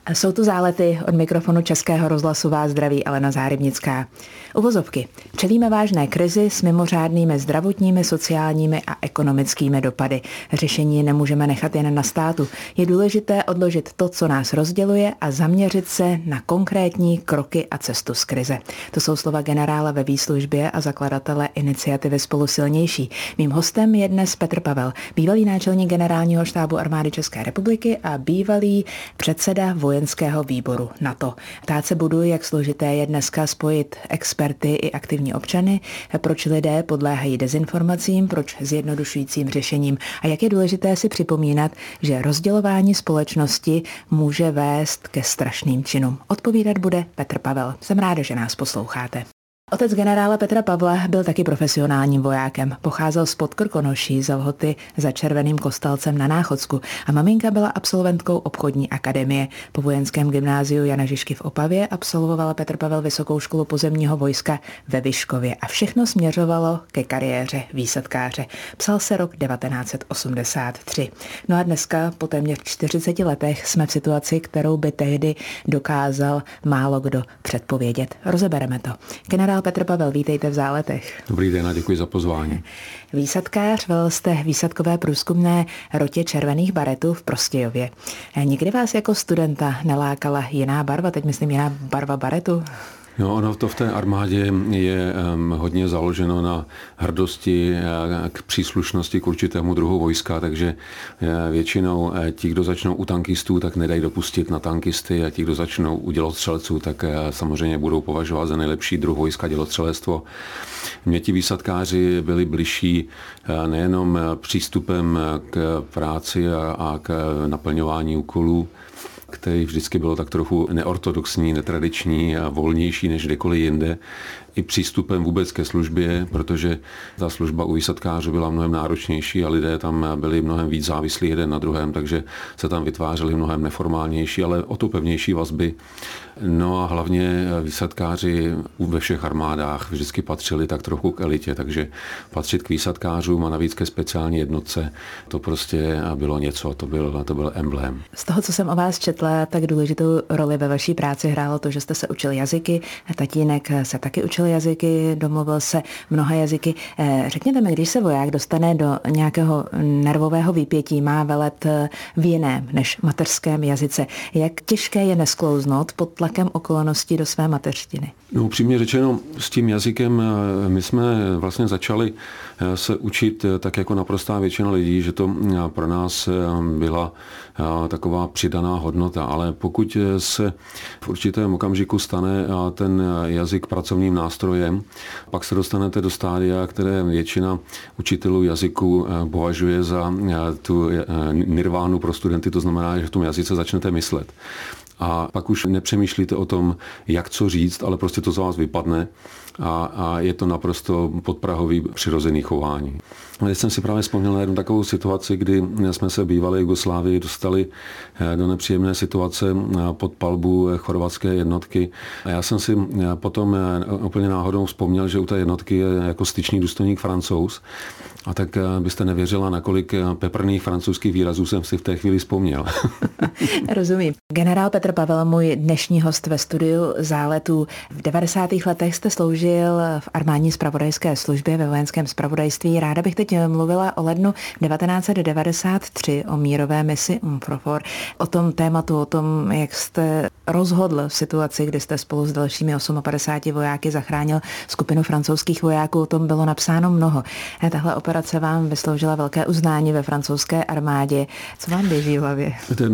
Jsou tu Zálety, od mikrofonu Českého rozhlasu vás zdraví Alena Zárybnická. Uvozovky. Čelíme vážné krizi s mimořádnými zdravotními, sociálními a ekonomickými dopady. Řešení nemůžeme nechat jen na státu. Je důležité odložit to, co nás rozděluje, a zaměřit se na konkrétní kroky a cestu z krize. To jsou slova generála ve výslužbě a zakladatele iniciativy Spolu silnější. Mým hostem je dnes Petr Pavel, bývalý náčelník generálního štábu armády České republiky a bývalý předseda vojenského výboru NATO. Ptát se budu, jak složité je dneska spojit experty i aktivní občany, proč lidé podléhají dezinformacím, proč zjednodušujícím řešením a jak je důležité si připomínat, že rozdělování společnosti může vést ke strašným činům. Odpovídat bude Petr Pavel. Jsem ráda, že nás posloucháte. Otec generála Petra Pavla byl taky profesionálním vojákem. Pocházel z Podkrkonoší, z Lhoty za Červeným Kostelcem na Náchodsku a maminka byla absolventkou obchodní akademie. Po vojenském gymnáziu Jana Žižky v Opavě absolvoval Petr Pavel Vysokou školu pozemního vojska ve Vyškově a všechno směřovalo ke kariéře výsadkáře. Psal se rok 1983. No a dneska, po téměř 40 letech, jsme v situaci, kterou by tehdy dokázal málo kdo předpovědět. Rozebereme to. Generál Petr Pavel, vítejte v Záletech. Dobrý den a děkuji za pozvání. Výsadkář, velel jste výsadkové průzkumné rotě červených baretů v Prostějově. Nikdy vás jako studenta nelákala jiná barva, teď myslím jiná barva baretu? No, ono to v té armádě je hodně založeno na hrdosti k příslušnosti k určitému druhu vojska, takže většinou ti, kdo začnou u tankistů, tak nedají dopustit na tankisty a ti, kdo začnou u dělostřelců, tak samozřejmě budou považovat za nejlepší druh vojska dělostřelectvo. Mně ti výsadkáři byli bližší nejenom přístupem k práci a k naplňování úkolů, který vždycky bylo tak trochu neortodoxní, netradiční a volnější než kdekoliv jinde, i přístupem vůbec ke službě, protože ta služba u výsadkářů byla mnohem náročnější a lidé tam byli mnohem víc závislí jeden na druhém, takže se tam vytvářely mnohem neformálnější, ale o to pevnější vazby. No a hlavně výsadkáři ve všech armádách vždycky patřili tak trochu k elitě, takže patřit k výsadkářům a navíc ke speciální jednotce, to prostě bylo něco, to byl emblém. Z toho, co jsem o vás četla, tak důležitou roli ve vaší práci hrálo to, že jste se učili jazyky. Tatínek se taky učil jazyky, domluvil se mnoha jazyky. Řekněte mi, když se voják dostane do nějakého nervového výpětí, má velet v jiném než mateřském jazyce, jak těžké je nesklouznout pod tlakem okolností do své mateřštiny? No, upřímně řečeno, s tím jazykem my jsme vlastně začali se učit tak jako naprostá většina lidí, že to pro nás byla taková přidaná hodnota, ale pokud se v určitém okamžiku stane ten jazyk pracovním nástrojem, pak se dostanete do stádia, které většina učitelů jazyku považuje za tu nirvánu pro studenty, to znamená, že v tom jazyce začnete myslet. A pak už nepřemýšlíte o tom, jak co říct, ale prostě to za vás vypadne a je to naprosto podprahový přirozený chování. Teď jsem si právě vzpomněl na jednu takovou situaci, kdy jsme se bývalé Jugoslávii dostali do nepříjemné situace pod palbu chorvatské jednotky. A já jsem si potom úplně náhodou vzpomněl, že u té jednotky je jako styčný důstojník Francouz. A tak byste nevěřila, nakolik peprných francouzských výrazů jsem si v té chvíli vzpomněl. Rozumím. Generál Petr Pavel, můj dnešní host ve studiu Záletů. V 90. letech jste sloužil v armádní zpravodajské službě ve vojenském zpravodajství. Ráda bych teď mluvila o lednu 1993, o mírové misi UNPROFOR, o tom tématu, o tom, jak jste rozhodl v situaci, kdy jste spolu s dalšími 58 vojáky zachránil skupinu francouzských vojáků. O tom bylo napsáno mnoho. Tahle operace vám vysloužila velké uznání ve francouzské armádě. Co vám běží v hlavě?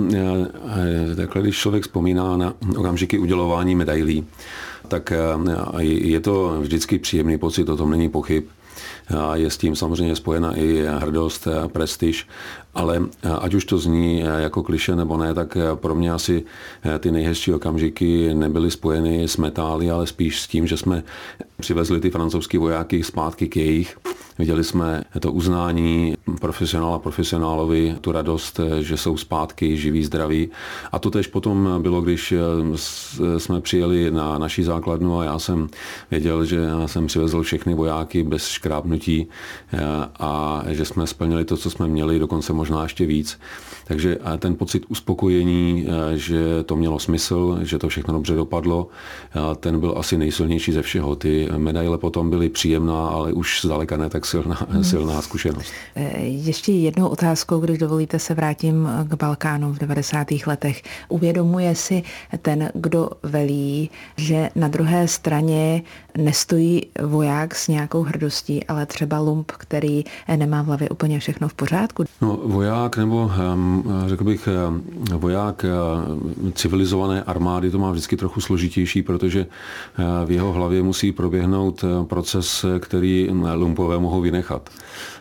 Takhle, když člověk vzpomíná na okamžiky udělování medailí, tak je to vždycky příjemný pocit, o tom není pochyb. Je s tím samozřejmě spojena i hrdost, prestiž, ale ať už to zní jako klišé nebo ne, tak pro mě asi ty nejhezčí okamžiky nebyly spojeny s metály, ale spíš s tím, že jsme přivezli ty francouzský vojáky zpátky k jejich. Viděli jsme to uznání profesionála profesionálovi, tu radost, že jsou zpátky živí, zdraví. A to tež potom bylo, když jsme přijeli na naší základnu a já jsem věděl, že já jsem přivezl všechny vojáky bez škrábnutí a že jsme splnili to, co jsme měli. Dokonce možná ještě víc. Takže ten pocit uspokojení, že to mělo smysl, že to všechno dobře dopadlo, ten byl asi nejsilnější ze všeho. Ty medaile potom byly příjemná, ale už zdaleka ne tak silná zkušenost. Ještě jednou otázkou, když dovolíte, se vrátím k Balkánu v 90. letech. Uvědomuje si ten, kdo velí, že na druhé straně nestojí voják s nějakou hrdostí, ale třeba lump, který nemá v hlavě úplně všechno v pořádku? No, voják nebo řekl bych voják civilizované armády to má vždycky trochu složitější, protože v jeho hlavě musí proběhnout proces, který lumpové mohou vynechat.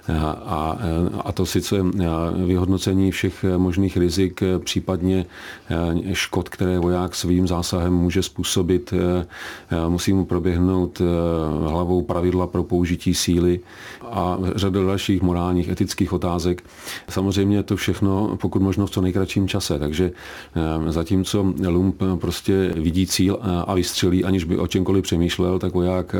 A to sice vyhodnocení všech možných rizik, případně škod, které voják svým zásahem může způsobit, musí mu proběhnout hlavou pravidla pro použití síly a řada dalších morálních, etických otázek. Samozřejmě to všechno, pokud možno v co nejkratším čase. Takže zatímco lump prostě vidí cíl a vystřelí, aniž by o čemkoliv přemýšlel, tak voják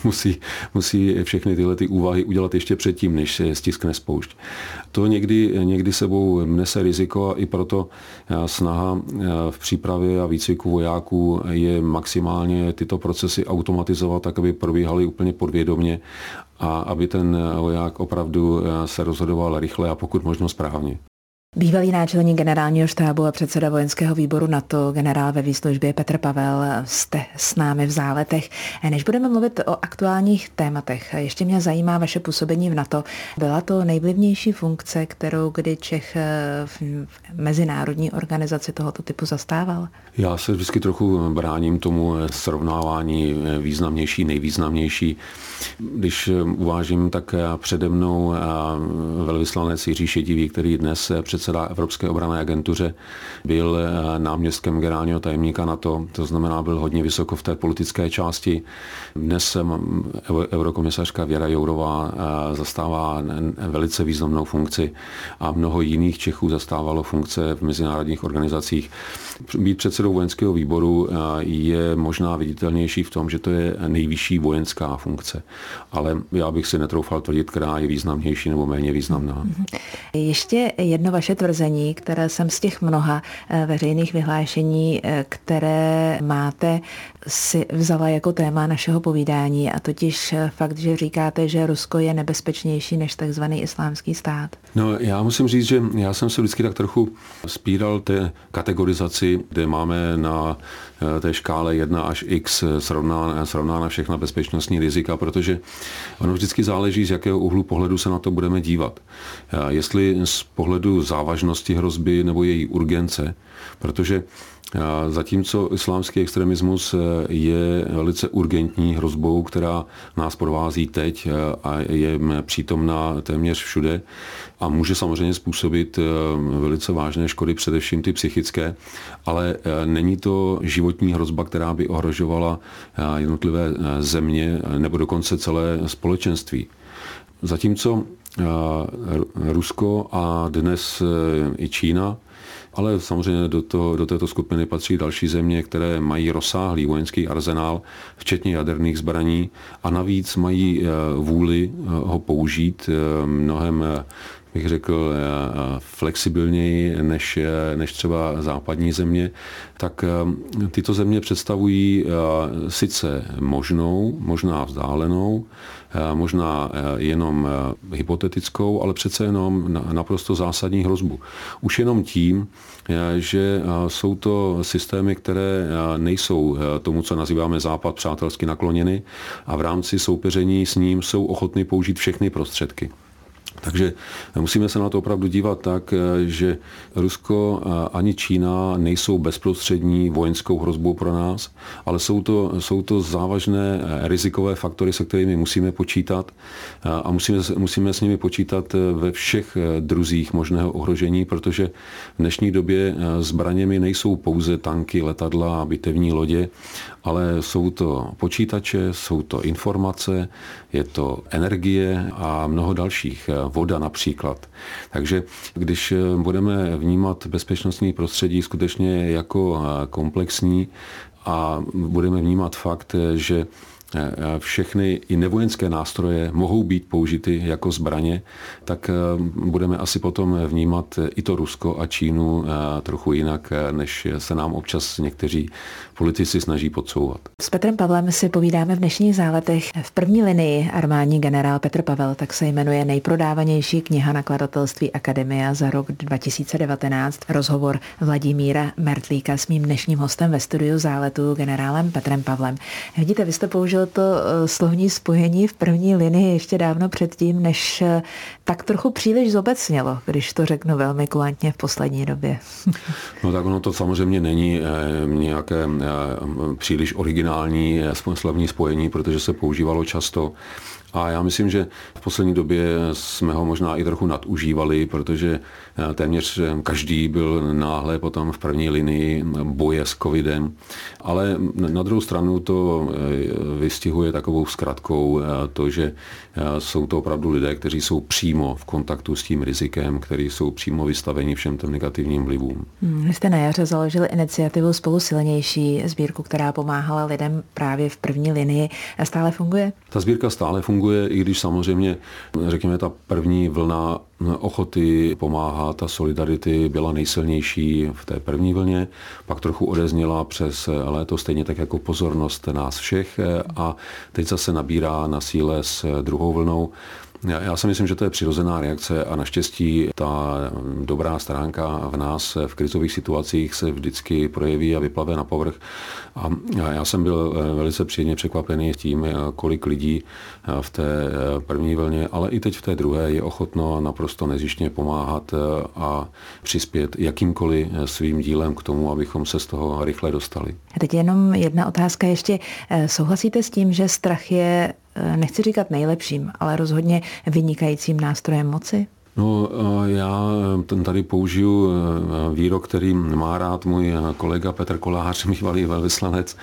musí všechny tyhle ty úvahy udělat ještě předtím, než se stiskne spoušť. To někdy sebou nese riziko a i proto snaha v přípravě a výcviku vojáků je maximálně tyto procesy automatizovat tak, aby probíhaly úplně podvědomě a aby ten voják opravdu se rozhodoval rychle a pokud možno správně. Bývalý náčelník generálního štábu a předseda vojenského výboru NATO, generál ve výslužbě Petr Pavel, jste s námi v Záletech. Než budeme mluvit o aktuálních tématech, ještě mě zajímá vaše působení v NATO. Byla to nejvlivnější funkce, kterou kdy Čech v mezinárodní organizaci tohoto typu zastával? Já se vždycky trochu bráním tomu srovnávání významnější, nejvýznamnější. Když uvážím, tak přede mnou velvyslanec Jiří Šedivý, který dnes předsedá Evropské obranné agentuře, byl náměstkem generálního tajemníka NATO, to znamená, byl hodně vysoko v té politické části. Dnes eurokomisařka Věra Jourová zastává velice významnou funkci a mnoho jiných Čechů zastávalo funkce v mezinárodních organizacích. Být předsedou vojenského výboru je možná viditelnější v tom, že to je nejvyšší vojenská funkce, ale já bych si netroufal tvrdit, která je významnější nebo méně významná. Ještě jedno vaše tvrzení, které jsem z těch mnoha veřejných vyhlášení, které máte, si vzala jako téma našeho povídání, a totiž fakt, že říkáte, že Rusko je nebezpečnější než takzvaný Islámský stát. No, já musím říct, že já jsem se vždycky tak trochu spíral té kategorizaci, kde máme na té škále 1 až X srovnána všechna bezpečnostní rizika, protože ono vždycky záleží, z jakého úhlu pohledu se na to budeme dívat. Jestli z pohledu závažnosti hrozby nebo její urgence, protože zatímco islámský extremismus je velice urgentní hrozbou, která nás provází teď a je přítomná téměř všude a může samozřejmě způsobit velice vážné škody, především ty psychické, ale není to životní hrozba, která by ohrožovala jednotlivé země nebo dokonce celé společenství. Zatímco Rusko a dnes i Čína, ale samozřejmě do této skupiny patří další země, které mají rozsáhlý vojenský arzenál, včetně jaderných zbraní a navíc mají vůli ho použít mnohem, bych řekl, flexibilněji než třeba západní země, tak tyto země představují sice možná vzdálenou, možná jenom hypotetickou, ale přece jenom naprosto zásadní hrozbu. Už jenom tím, že jsou to systémy, které nejsou tomu, co nazýváme Západ, přátelsky nakloněny a v rámci soupeření s ním jsou ochotny použít všechny prostředky. Takže musíme se na to opravdu dívat tak, že Rusko ani Čína nejsou bezprostřední vojenskou hrozbou pro nás, ale jsou to závažné rizikové faktory, se kterými musíme počítat a musíme s nimi počítat ve všech druzích možného ohrožení, protože v dnešní době zbraněmi nejsou pouze tanky, letadla a bitevní lodě, ale jsou to počítače, jsou to informace, je to energie a mnoho dalších, voda například. Takže když budeme vnímat bezpečnostní prostředí skutečně jako komplexní a budeme vnímat fakt, že všechny i nevojenské nástroje mohou být použity jako zbraně, tak budeme asi potom vnímat i to Rusko a Čínu trochu jinak, než se nám občas někteří politici snaží podsouvat. S Petrem Pavlem si povídáme v dnešních záletech. V první linii armádní generál Petr Pavel, tak se jmenuje nejprodávanější kniha nakladatelství Akademia za rok 2019. Rozhovor Vladimíra Mertlíka s mým dnešním hostem ve studiu Záletu, generálem Petrem Pavlem. Vidíte, vy jste použil to slovní spojení v první linii ještě dávno předtím, než tak trochu příliš zobecnělo, když to řeknu velmi kulantně v poslední době. No tak ono to samozřejmě není nějaké příliš originální slovní spojení, protože se používalo často. A já myslím, že v poslední době jsme ho možná i trochu nadužívali, protože téměř každý byl náhle potom v první linii boje s covidem. Ale na druhou stranu to vystihuje takovou zkratkou to, že jsou to opravdu lidé, kteří jsou přímo v kontaktu s tím rizikem, kteří jsou přímo vystaveni všem těm negativním vlivům. Vy jste na jaře založili iniciativu Spolu silnější, sbírku, která pomáhala lidem právě v první linii. Stále funguje? Ta sbírka stále funguje, i když samozřejmě, řekněme, ta první vlna ochoty pomáhat a solidarity byla nejsilnější v té první vlně, pak trochu odezněla přes léto, stejně tak jako pozornost nás všech a teď zase nabírá na síle s druhou vlnou. Já si myslím, že to je přirozená reakce a naštěstí ta dobrá stránka v nás v krizových situacích se vždycky projeví a vyplave na povrch. A já jsem byl velice příjemně překvapený tím, kolik lidí v té první vlně, ale i teď v té druhé je ochotno naprosto nezištně pomáhat a přispět jakýmkoliv svým dílem k tomu, abychom se z toho rychle dostali. A teď jenom jedna otázka ještě. Souhlasíte s tím, že strach je, nechci říkat nejlepším, ale rozhodně vynikajícím nástrojem moci? No, já tady použiju výrok, který má rád můj kolega Petr Kolář, bývalý velvyslanec,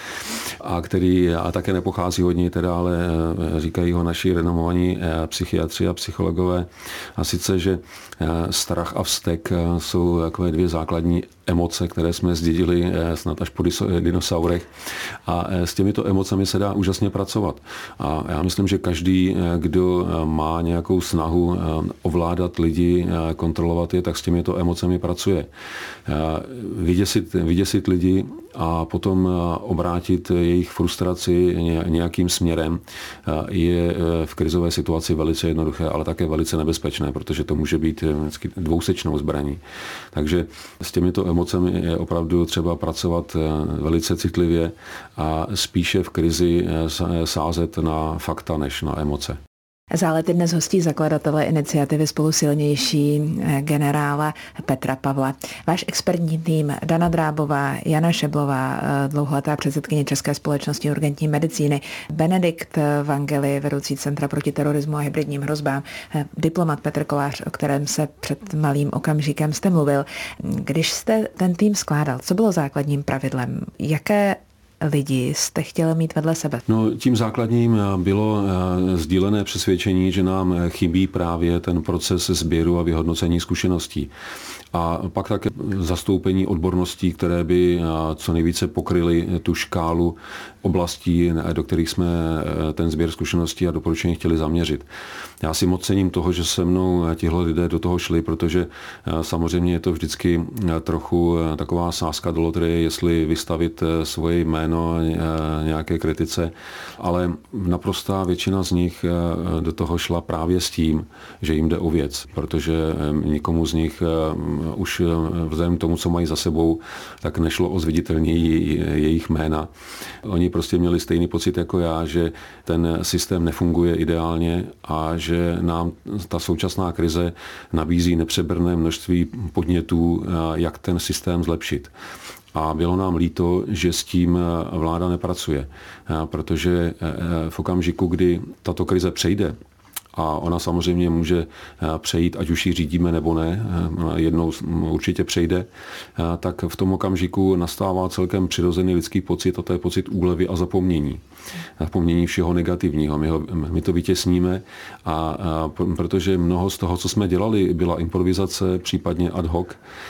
a který a také nepochází od něj, teda, ale říkají ho naši renomovaní psychiatři a psychologové. A sice, že strach a vztek jsou takové dvě základní emoce, které jsme zdědili snad až po dinosaurech. A s těmito emocemi se dá úžasně pracovat. A já myslím, že každý, kdo má nějakou snahu ovládat lidi, kontrolovat je, tak s těmito emocemi pracuje. Vyděsit lidi a potom obrátit jejich frustraci nějakým směrem je v krizové situaci velice jednoduché, ale také velice nebezpečné, protože to může být dvousečnou zbraní. Takže s těmito emocemi je opravdu třeba pracovat velice citlivě a spíše v krizi sázet na fakta než na emoce. Zálety dnes hostí zakladatele iniciativy Spolu silnější, generála Petra Pavla. Váš expertní tým Dana Drábová, Jana Šeblová, dlouholetá předsedkyně České společnosti urgentní medicíny, Benedikt Vangeli, vedoucí Centra proti terorismu a hybridním hrozbám, diplomat Petr Kolář, o kterém se před malým okamžikem jste mluvil. Když jste ten tým skládal, co bylo základním pravidlem? Jaké lidi jste chtěli mít vedle sebe? No, tím základním bylo sdílené přesvědčení, že nám chybí právě ten proces sběru a vyhodnocení zkušeností. A pak také zastoupení odborností, které by co nejvíce pokryly tu škálu oblastí, do kterých jsme ten sběr zkušeností a doporučení chtěli zaměřit. Já si moc cením toho, že se mnou tihle lidé do toho šli, protože samozřejmě je to vždycky trochu taková sázka do loterie, jestli vystavit svoje jméno nějaké kritice, ale naprostá většina z nich do toho šla právě s tím, že jim jde o věc, protože nikomu z nich už vzhledem k tomu, co mají za sebou, tak nešlo o zviditelnění jejich jména. Oni prostě měli stejný pocit jako já, že ten systém nefunguje ideálně a že nám ta současná krize nabízí nepřeberné množství podnětů, jak ten systém zlepšit. A bylo nám líto, že s tím vláda nepracuje, protože v okamžiku, kdy tato krize přejde, a ona samozřejmě může přejít, ať už ji řídíme nebo ne, jednou určitě přejde, tak v tom okamžiku nastává celkem přirozený lidský pocit, a to je pocit úlevy a zapomnění. Zapomnění všeho negativního. My to vytěsníme, a protože mnoho z toho, co jsme dělali, byla improvizace, případně ad hoc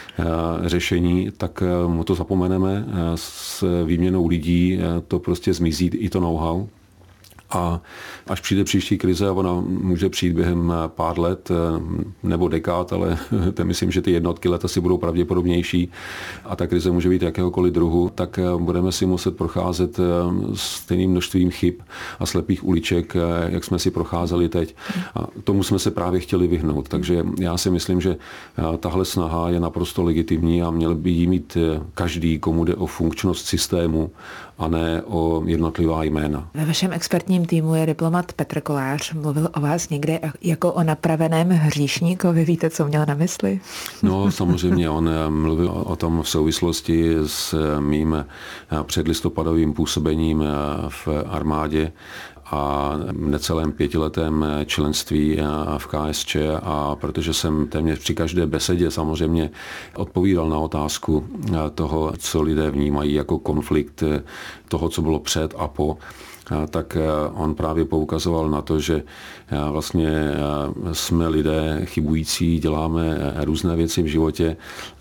řešení, tak mu to zapomeneme, s výměnou lidí to prostě zmizí, i to know-how. A až přijde příští krize, a ona může přijít během pár let nebo dekád, ale myslím, že ty jednotky let asi budou pravděpodobnější a ta krize může být jakéhokoliv druhu, tak budeme si muset procházet stejným množstvím chyb a slepých uliček, jak jsme si procházeli teď. A tomu jsme se právě chtěli vyhnout. Takže já si myslím, že tahle snaha je naprosto legitimní a měl by jí mít každý, komu jde o funkčnost systému a ne o jednotlivá jména. Ve vašem expertním týmu je diplomat Petr Kolář. Mluvil o vás někde jako o napraveném hříšníkovi. Víte, co měl na mysli? No, samozřejmě. On mluvil o tom v souvislosti s mým předlistopadovým působením v armádě a necelém 5letém členství v KSČ, a protože jsem téměř při každé besedě samozřejmě odpovídal na otázku toho, co lidé vnímají jako konflikt toho, co bylo před a po, tak on právě poukazoval na to, že vlastně jsme lidé chybující, děláme různé věci v životě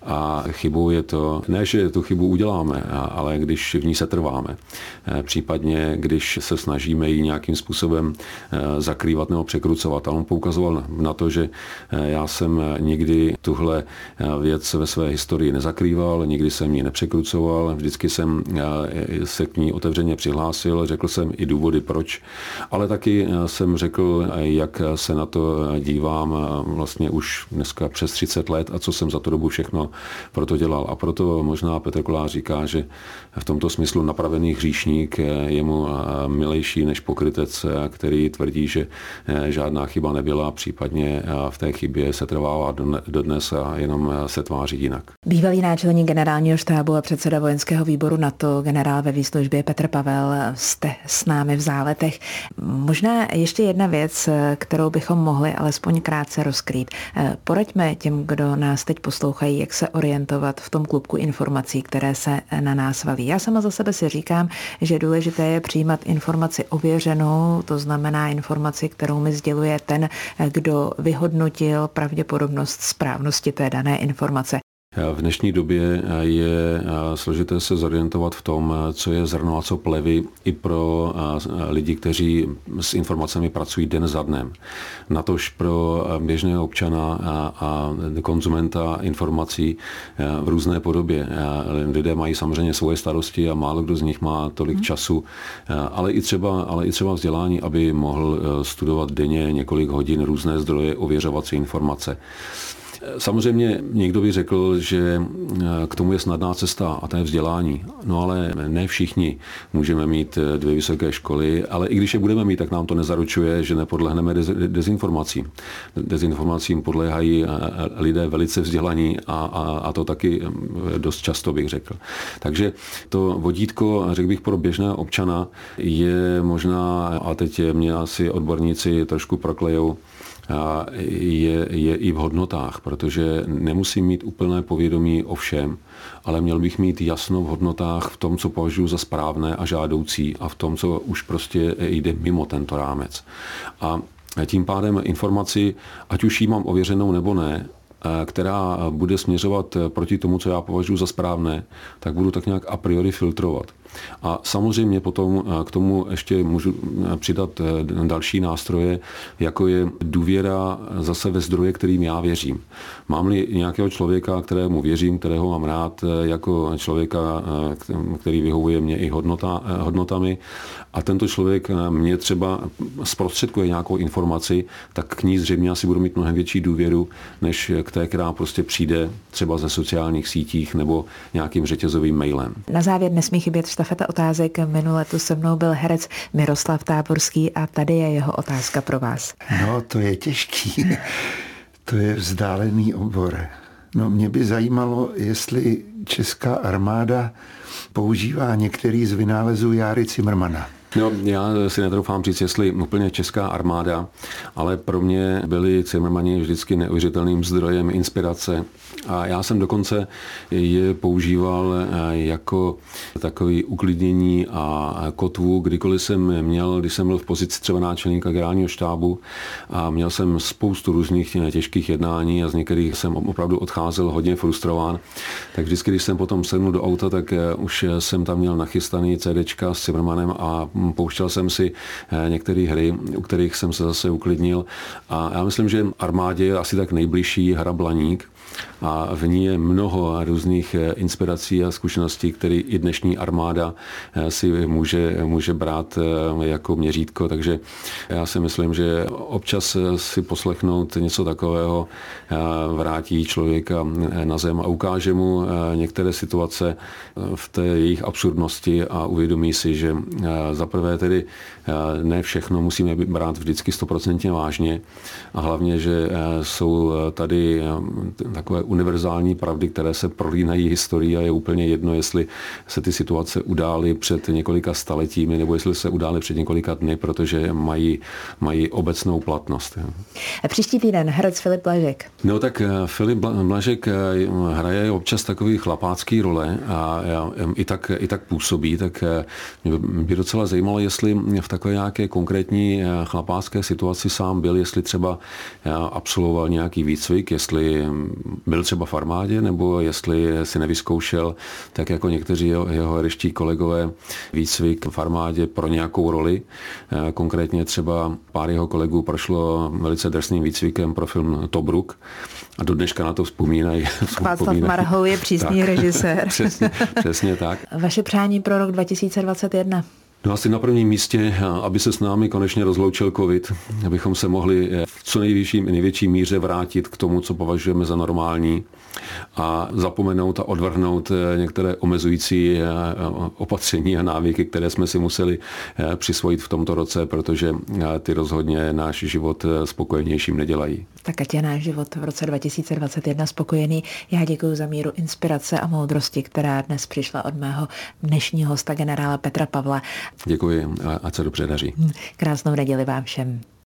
a chybou je to, ne, že tu chybu uděláme, ale když v ní setrváme. Případně, když se snažíme ji nějakým způsobem zakrývat nebo překrucovat. A on poukazoval na to, že já jsem nikdy tuhle věc ve své historii nezakrýval, nikdy jsem ji nepřekrucoval, vždycky jsem se k ní otevřeně přihlásil, řekl jsem i důvody proč, ale taky jsem řekl, jak se na to dívám vlastně už dneska přes 30 let a co jsem za tu dobu všechno proto dělal. A proto možná Petr Kolář říká, že v tomto smyslu napravený hříšník je mu milejší než pokrytec, který tvrdí, že žádná chyba nebyla, případně v té chybě se trvává dodnes a jenom se tváří jinak. Bývalý náčelník generálního štábu a předseda vojenského výboru NATO, generál ve výslužbě Petr Pavel, jste s námi v záletech. Možná ještě jedna věc, kterou bychom mohli alespoň krátce rozkrýt. Poraďme těm, kdo nás teď poslouchají, jak se orientovat v tom klubku informací, které se na nás valí. Já sama za sebe si říkám, že důležité je přijímat informaci ověřenou, to znamená informaci, kterou mi sděluje ten, kdo vyhodnotil pravděpodobnost správnosti té dané informace. V dnešní době je složité se zorientovat v tom, co je zrno a co plevy i pro lidi, kteří s informacemi pracují den za dnem. Natož pro běžného občana a konzumenta informací v různé podobě. Lidé mají samozřejmě svoje starosti a málo kdo z nich má tolik času, ale i třeba vzdělání, aby mohl studovat denně několik hodin různé zdroje, ověřovat si informace. Samozřejmě někdo by řekl, že k tomu je snadná cesta a to je vzdělání. No ale ne všichni můžeme mít 2 vysoké školy, ale i když je budeme mít, tak nám to nezaručuje, že nepodlehneme dezinformacím. Dezinformacím podléhají lidé velice vzdělaní a to taky dost často bych řekl. Takže to vodítko, řekl bych, pro běžného občana je možná, a teď mě asi odborníci trošku proklejou, je i v hodnotách, protože nemusím mít úplné povědomí o všem, ale měl bych mít jasno v hodnotách v tom, co považuji za správné a žádoucí a v tom, co už prostě jde mimo tento rámec. A tím pádem informaci, ať už ji mám ověřenou nebo ne, která bude směřovat proti tomu, co já považuji za správné, tak budu tak nějak a priori filtrovat. A samozřejmě potom k tomu ještě můžu přidat další nástroje, jako je důvěra zase ve zdroje, kterým já věřím. Mám-li nějakého člověka, kterému věřím, kterého mám rád, jako člověka, který vyhovuje mě i hodnotami, a tento člověk mě třeba zprostředkuje nějakou informaci, tak k ní zřejmě asi budu mít mnohem větší důvěru, než k té, která prostě přijde třeba ze sociálních sítích nebo nějakým řetězovým mailem. Na závěr nesmí chybět štafeta otázek. Minule tu se mnou byl herec Miroslav Táborský a tady je jeho otázka pro vás. No, to je těžký. To je vzdálený obor. No, mě by zajímalo, jestli česká armáda používá některý z vynálezů Járy Cimrmana. No, já si netroufám říct, jestli úplně česká armáda, ale pro mě byli Cimrmani vždycky neuvěřitelným zdrojem inspirace. A já jsem dokonce je používal jako takový uklidnění a kotvu, kdykoliv jsem měl, když jsem byl v pozici třeba náčelníka generálního štábu a měl jsem spoustu různých těžkých jednání a z některých jsem opravdu odcházel hodně frustrován. Tak vždycky, když jsem potom sednul do auta, tak už jsem tam měl nachystaný CDčka s Cimrmanem a pouštěl jsem si některé hry, u kterých jsem se zase uklidnil. A já myslím, že armádě je asi tak nejbližší hra Blaník. A v ní je mnoho různých inspirací a zkušeností, které i dnešní armáda si může brát jako měřítko. Takže já si myslím, že občas si poslechnout něco takového vrátí člověka na zem a ukáže mu některé situace v té jejich absurdnosti a uvědomí si, že zaprvé tedy ne všechno musíme brát vždycky 100% vážně a hlavně, že jsou tady takové univerzální pravdy, které se prolínají historií a je úplně jedno, jestli se ty situace udály před několika staletími nebo jestli se udály před několika dny, protože mají obecnou platnost. A příští týden herec Filip Blažek. No tak Filip Blažek hraje občas takový chlapácký role a i tak působí, tak mě by docela zajímalo, jestli v takové nějaké konkrétní chlapácké situaci sám byl, jestli třeba absolvoval nějaký výcvik, jestli byl třeba v armádě, nebo jestli si nevyzkoušel, tak jako někteří jeho herečtí kolegové, výcvik v armádě pro nějakou roli. Konkrétně třeba pár jeho kolegů prošlo velice drsným výcvikem pro film Tobruk a do dneška na to vzpomínají. Václav Marhou je přísný režisér. Přesně tak. Vaše přání pro rok 2021? No asi na prvním místě, aby se s námi konečně rozloučil covid, abychom se mohli v co největší míře vrátit k tomu, co považujeme za normální a zapomenout a odvrhnout některé omezující opatření a návyky, které jsme si museli přisvojit v tomto roce, protože ty rozhodně náš život spokojenějším nedělají. Tak ať je náš život v roce 2021 spokojený. Já děkuji za míru inspirace a moudrosti, která dnes přišla od mého dnešního hosta generála Petra Pavla. Děkuji a ať se dobře daří. Krásnou neděli vám všem.